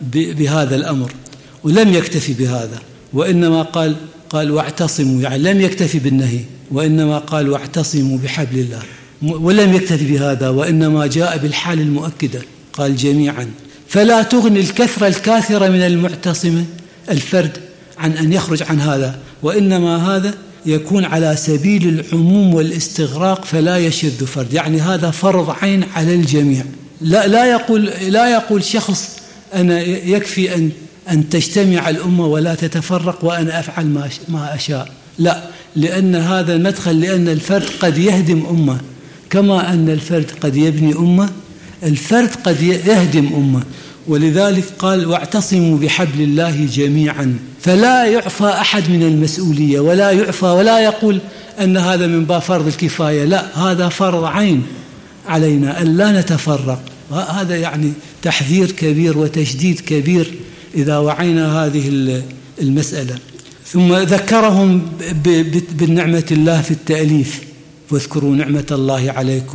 بهذا الأمر، ولم يكتفي بهذا، وإنما قال قال واعتصموا، يعني لم يكتفي بالنهي، وإنما قال واعتصموا بحبل الله، ولم يكتفي بهذا، وإنما جاء بالحال المؤكدة قال جميعا. فلا تغني الكثرة الكاثرة من المعتصم الفرد عن أن يخرج عن هذا، وإنما هذا يكون على سبيل العموم والاستغراق فلا يشذ فرد، يعني هذا فرض عين على الجميع. لا لا يقول لا يقول شخص أنا يكفي أن أن تجتمع الأمة ولا تتفرق وأنا أفعل ما ما أشاء، لا، لأن هذا المدخل، لأن الفرد قد يهدم أمة كما أن الفرد قد يبني أمة، الفرد قد يهدم أمة. ولذلك قال واعتصموا بحبل الله جميعا، فلا يعفى أحد من المسؤولية، ولا يعفى ولا يقول أن هذا من باب فرض الكفاية، لا، هذا فرض عين علينا ألا نتفرق. هذا يعني تحذير كبير وتشديد كبير إذا وعينا هذه المسألة. ثم ذكرهم بالنعمة الله في التأليف، واذكروا نعمة الله عليكم،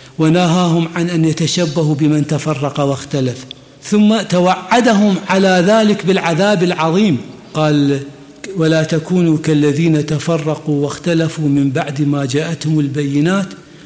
ونهاهم عن أن يتشبهوا بمن تفرق واختلف، ثم توعدهم على ذلك بالعذاب العظيم. قال ولا تكونوا كالذين تفرقوا واختلفوا من بعد ما جاءتهم البينات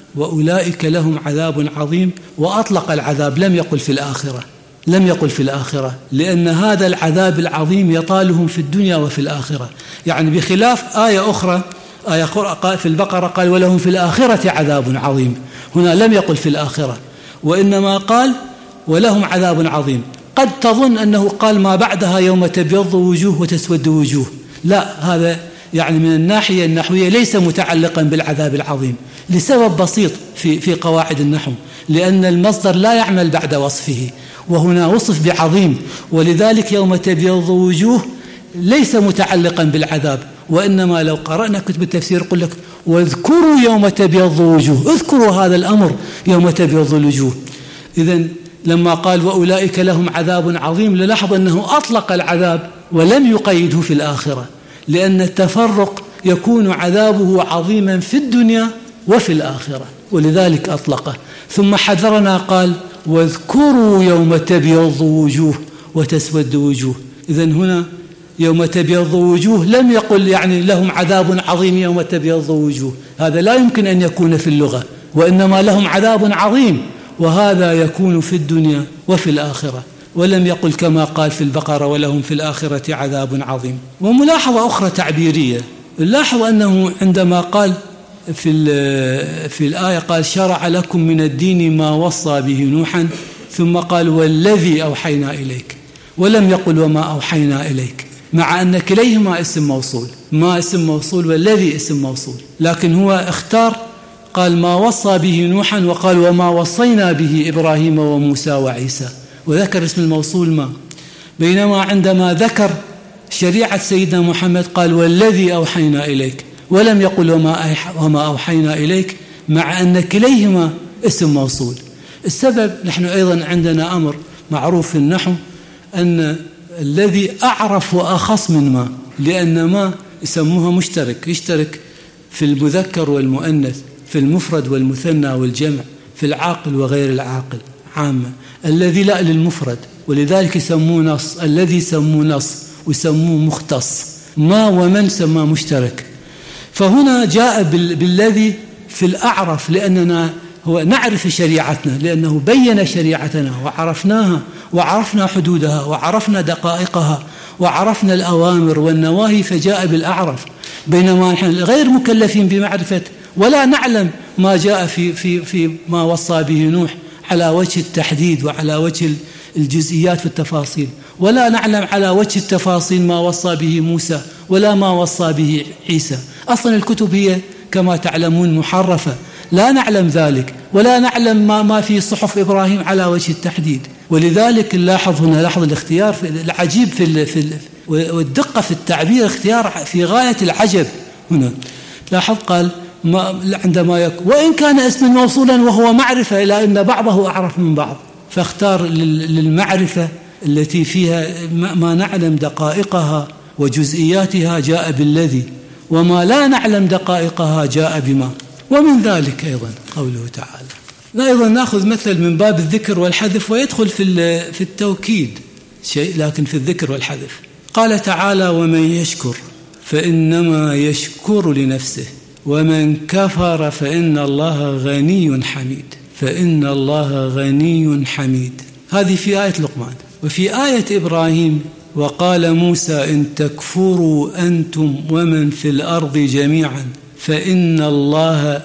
وأولئك لهم عذاب عظيم. وأطلق العذاب، لم يقل في الآخرة، لم يقل في الآخرة، لأن هذا العذاب العظيم يطالهم في الدنيا وفي الآخرة، يعني بخلاف آية أخرى، آية في البقرة قال ولهم في الآخرة عذاب عظيم، هنا لم يقل في الآخرة، وإنما قال ولهم عذاب عظيم. قد تظن أنه قال ما بعدها يوم تبيض وجوه وتسود وجوه، لا، هذا يعني من الناحية النحوية ليس متعلقا بالعذاب العظيم، لسبب بسيط في في قواعد النحو، لأن المصدر لا يعمل بعد وصفه، وهنا وصف بعظيم، ولذلك يوم تبيض وجوه ليس متعلقا بالعذاب، وإنما لو قرأنا كتب التفسير يقول لك واذكروا يوم تبيض وجوه، اذكروا هذا الأمر يوم تبيض الوجوه. إذن لما قال وأولئك لهم عذاب عظيم للاحظ أنه أطلق العذاب ولم يقيده في الآخرة، لأن التفرق يكون عذابه عظيما في الدنيا وفي الآخرة، ولذلك أطلقه. ثم حذرنا قال واذكروا يوم تبيض وجوه وتسود وجوه. إذن هنا يوم تبيض وجوه لم يقل يعني لهم عذاب عظيم يوم تبيض وجوه، هذا لا يمكن أن يكون في اللغة، وإنما لهم عذاب عظيم، وهذا يكون في الدنيا وفي الآخرة، ولم يقل كما قال في البقرة ولهم في الآخرة عذاب عظيم. وملاحظة أخرى تعبيرية، نلاحظ أنه عندما قال في في الآية قال شرع لكم من الدين ما وصى به نوحا، ثم قال والذي أوحينا إليك، ولم يقل وما أوحينا إليك، مع أن كليهما اسم موصول، ما اسم موصول والذي اسم موصول، لكن هو اختار قال ما وصى به نوحا، وقال وما وصينا به إبراهيم وموسى وعيسى، وذكر اسم الموصول ما، بينما عندما ذكر شريعة سيدنا محمد قال والذي أوحينا إليك، ولم يقل وما وما أوحينا إليك، مع أن كليهما اسم موصول. السبب نحن أيضا عندنا أمر معروف في النحو أن الذي أعرف وأخص من ما، لأن ما يسموها مشترك، يشترك في المذكر والمؤنث، في المفرد والمثنى والجمع، في العاقل وغير العاقل عامة. الذي لا للمفرد، ولذلك يسموه نص، الذي يسموه نص ويسموه مختص، ما ومن سماه مشترك. فهنا جاء بالذي في الأعرف، لأننا هو نعرف شريعتنا، لأنه بين شريعتنا وعرفناها وعرفنا حدودها وعرفنا دقائقها وعرفنا الأوامر والنواهي، فجاء بالأعرف، بينما نحن غير مكلفين بمعرفة ولا نعلم ما جاء في في في ما وصى به نوح على وجه التحديد وعلى وجه الجزئيات في التفاصيل، ولا نعلم على وجه التفاصيل ما وصى به موسى ولا ما وصى به عيسى. أصلا الكتب هي كما تعلمون محرفة، لا نعلم ذلك، ولا نعلم ما, ما في صحف إبراهيم على وجه التحديد. ولذلك نلاحظ هنا، لاحظ الاختيار في العجيب في, ال في ال والدقة في التعبير، اختيار في غاية العجب هنا. لاحظ قال ما عندما يكون وإن كان اسما موصولا وهو معرفة، إلى أن بعضه أعرف من بعض، فاختار للمعرفة التي فيها ما نعلم دقائقها وجزئياتها جاء بالذي، وما لا نعلم دقائقها جاء بما. ومن ذلك أيضا قوله تعالى. أيضا نأخذ مثل من باب الذكر والحذف، ويدخل في في التوكيد شيء لكن في الذكر والحذف. قال تعالى ومن يشكر فإنما يشكر لنفسه ومن كفر فإن الله غني حميد. فإن الله غني حميد، هذه في آية لقمان. وفي آية إبراهيم وقال موسى إن تكفروا أنتم ومن في الأرض جميعا فإن الله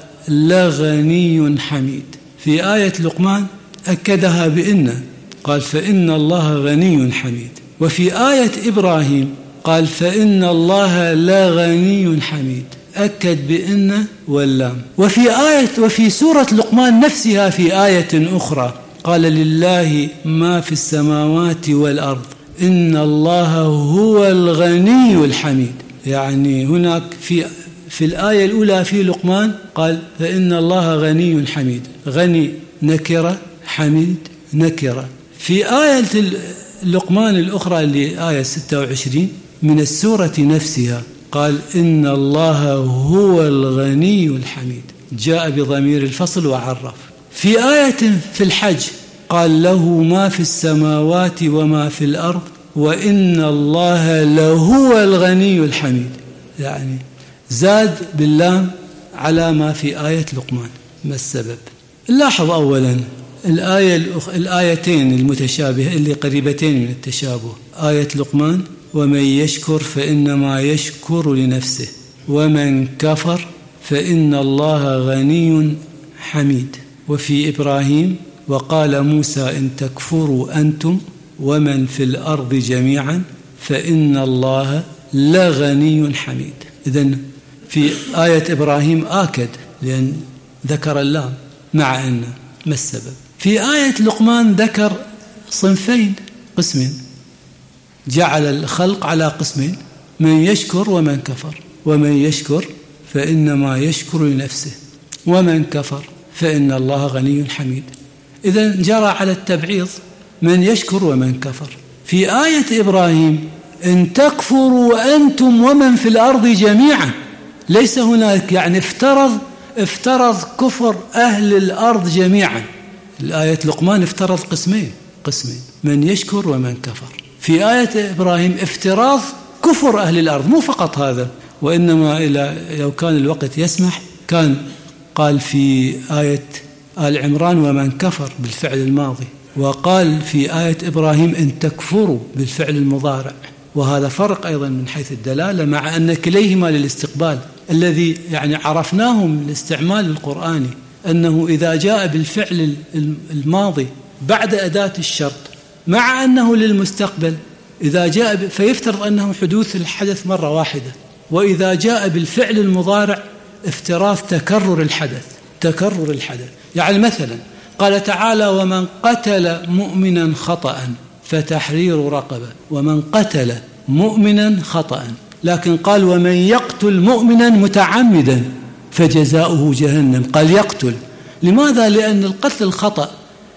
لغني حميد. في آية لقمان أكدها بإن، قال فإن الله غني حميد. وفي آية إبراهيم قال فإن الله لغني حميد، أكد بإن واللام. وفي آية وفي سورة لقمان نفسها في آية أخرى قال لله ما في السماوات والأرض إن الله هو الغني الحميد. يعني هناك في في الآية الأولى في لقمان قال فإن الله غني حميد، غني نكرة، حميد نكرة. في آية لقمان الأخرى اللي آية ستة وعشرين من السورة نفسها قال إن الله هو الغني الحميد، جاء بضمير الفصل وعرف. في آية في الحج قال له ما في السماوات وما في الأرض وإن الله لهو الغني الحميد، يعني زاد باللام على ما في آية لقمان. ما السبب؟ نلاحظ أولا الآية الأخ... الآيتين المتشابهة اللي قريبتين من التشابه، آية لقمان ومن يشكر فإنما يشكر لنفسه ومن كفر فإن الله غني حميد. وفي إبراهيم وقال موسى إن تكفروا أنتم ومن في الأرض جميعا فإن الله لغني حميد. إذن في آية إبراهيم آكد لأن ذكر اللام مع أن. ما السبب؟ في آية لقمان ذكر صنفين، قسمين، جعل الخلق على قسمين، من يشكر ومن كفر. ومن يشكر فإنما يشكر لنفسه ومن كفر فإن الله غني حميد. إذن جرى على التبعيض من يشكر ومن كفر. في آية إبراهيم إن تكفروا أنتم ومن في الأرض جميعا، ليس هناك يعني افترض افترض كفر أهل الأرض جميعا. الآية لقمان افترض قسمين قسمين من يشكر ومن كفر. في آية إبراهيم افتراض كفر أهل الأرض، مو فقط هذا، وإنما إلى لو كان الوقت يسمح كان قال في آية آل عمران ومن كفر بالفعل الماضي، وقال في آية إبراهيم إن تكفروا بالفعل المضارع. وهذا فرق أيضا من حيث الدلالة، مع أن كليهما للاستقبال الذي يعني عرفناه من الاستعمال القرآني، أنه إذا جاء بالفعل الماضي بعد أداة الشرط مع أنه للمستقبل إذا جاء فيفترض أنه حدوث الحدث مرة واحدة، وإذا جاء بالفعل المضارع افتراض تكرر الحدث تكرر الحدث. يعني مثلا قال تعالى ومن قتل مؤمنا خطأ فتحرير رقبة، ومن قتل مؤمنا خطأ، لكن قال ومن يقتل مؤمنا متعمدا فجزاؤه جهنم. قال يقتل، لماذا؟ لأن القتل الخطأ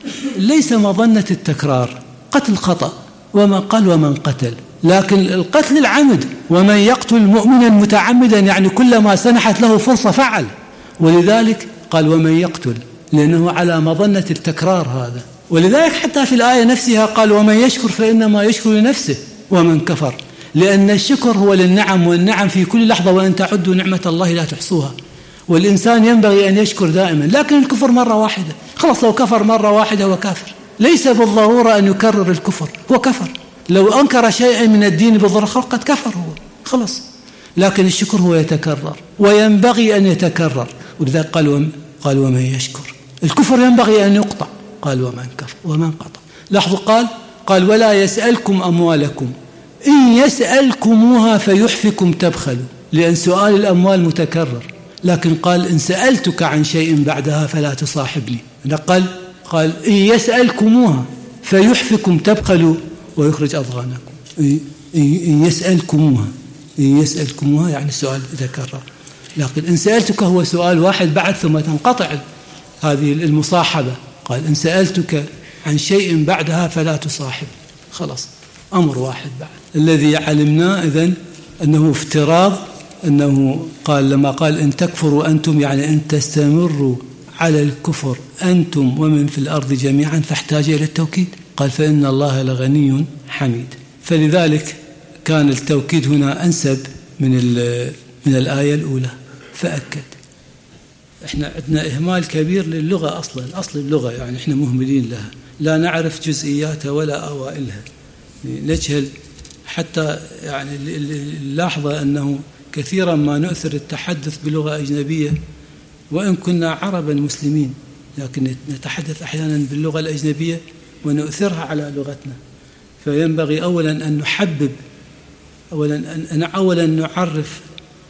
ليس مظنة التكرار، قتل خطأ، وما قال ومن قتل. لكن القتل العمد ومن يقتل مؤمنا متعمدا يعني كلما سنحت له فرصة فعل، ولذلك قال ومن يقتل لأنه على مظنة التكرار هذا. ولذلك حتى في الآية نفسها قال ومن يشكر فإنما يشكر لنفسه ومن كفر، لأن الشكر هو للنعم، والنعم في كل لحظة وأن تعدوا نعمة الله لا تحصوها، والإنسان ينبغي أن يشكر دائما. لكن الكفر مرة واحدة، خلاص لو كفر مرة واحدة هو كافر، ليس بالضرورة أن يكرر الكفر، هو كفر. لو أنكر شيئا من الدين بالضرورة قد كفر هو خلاص. لكن الشكر هو يتكرر وينبغي أن يتكرر، ولذلك قال قال ومن يشكر. الكفر ينبغي أن يقطع، قال ومن كفر ومن قطع. لاحظوا قال قال ولا يسألكم أموالكم إن يسألكموها فيحفكم تبخلوا، لأن سؤال الأموال متكرر. لكن قال إن سألتك عن شيء بعدها فلا تصاحبني. نقل قال إن يسألكموها فيحفكم تبخلوا ويخرج أضغانكم. إن يسألكموها إن يسألكموها يعني السؤال تكرر، لكن إن سألتك هو سؤال واحد بعد ثم تنقطع هذه المصاحبة. قال إن سألتك عن شيء بعدها فلا تصاحب، خلاص أمر واحد بعد. الذي علمناه إذن أنه افتراض، أنه قال لما قال إن تكفروا أنتم يعني إن تستمروا على الكفر أنتم ومن في الأرض جميعا، فاحتاج إلى التوكيد. قال فإن الله لغني حميد. فلذلك كان التوكيد هنا أنسب من من الآية الأولى. فأكد. إحنا عندنا إهمال كبير للغة أصلا، أصل اللغة يعني إحنا مهملين لها، لا نعرف جزئياتها ولا أوائلها، نجهل حتى يعني اللاحظة أنه كثيرا ما نؤثر التحدث بلغة أجنبية وإن كنا عربا مسلمين، لكن نتحدث أحيانا باللغة الأجنبية ونؤثرها على لغتنا. فينبغي أولا أن نحبب، أولا أن أولا نعرف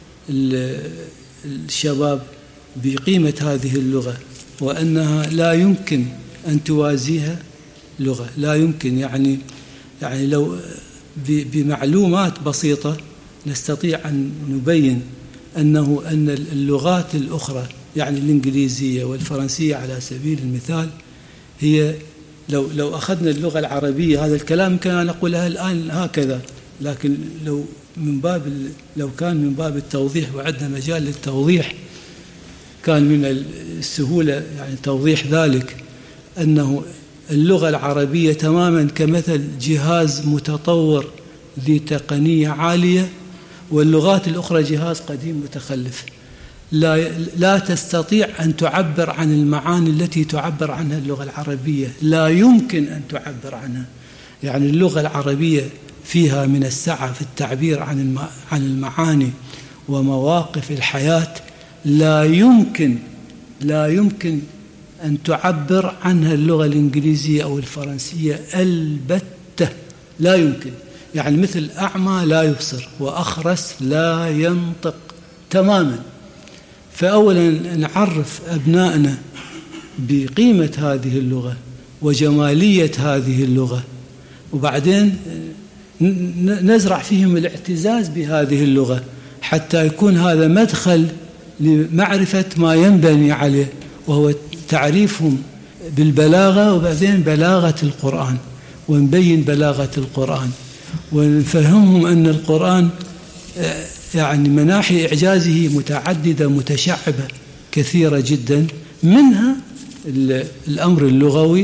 الشباب بقيمة هذه اللغة، وأنها لا يمكن أن توازيها لغة، لا يمكن. يعني يعني لو بمعلومات بسيطة نستطيع أن نبين أنه أن اللغات الأخرى يعني الإنجليزية والفرنسية على سبيل المثال هي لو لو أخذنا اللغة العربية هذا الكلام كان نقولها الآن هكذا، لكن لو من باب لو كان من باب التوضيح وعندنا مجال للتوضيح كان من السهولة يعني توضيح ذلك أنه اللغة العربية تماما كمثل جهاز متطور ذي تقنية عالية، واللغات الأخرى جهاز قديم متخلف، لا لا تستطيع أن تعبر عن المعاني التي تعبر عنها اللغة العربية، لا يمكن أن تعبر عنها. يعني اللغة العربية فيها من السعة في التعبير عن عن المعاني ومواقف الحياة لا يمكن لا يمكن أن تعبر عنها اللغة الإنجليزية أو الفرنسية البتة، لا يمكن. يعني مثل أعمى لا يبصر وأخرس لا ينطق تماما. فأولا نعرف أبنائنا بقيمة هذه اللغة وجمالية هذه اللغة، وبعدين نزرع فيهم الاعتزاز بهذه اللغة حتى يكون هذا مدخل لمعرفة ما ينبني عليه، وهو تعريفهم بالبلاغة، وبعدين بلاغة القرآن، ونبين بلاغة القرآن ونفهمهم أن القرآن يعني مناحي إعجازه متعددة متشعبة كثيرة جدا، منها الأمر اللغوي.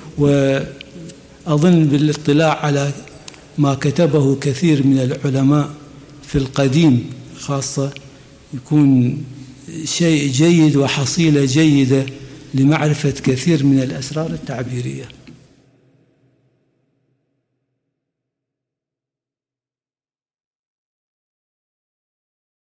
وأظن بالاطلاع على ما كتبه كثير من العلماء في القديم خاصة يكون شيء جيد وحصيلة جيدة لمعرفة كثير من الأسرار التعبيرية.